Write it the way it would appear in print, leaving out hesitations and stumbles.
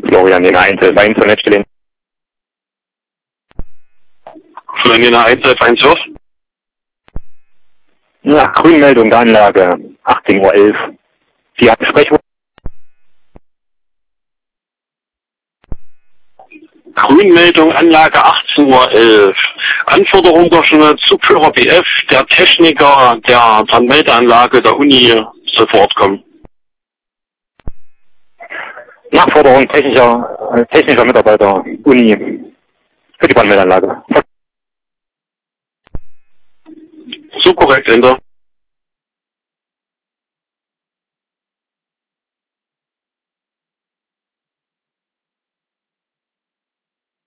Florian Jena 111 zur Netzstelle. Florian Jena 111 auf. Ja, Grünmeldung der Anlage, 18:11 Uhr. Sie haben Sprechwort. Grünmeldung, Anlage 18:11 Uhr. Anforderung der Zugführer BF, der Techniker der Brandmeldeanlage der Uni soll vor Ort kommen. Nachforderung technischer Mitarbeiter Uni für die Brandmeldeanlage. So korrekt, Ende.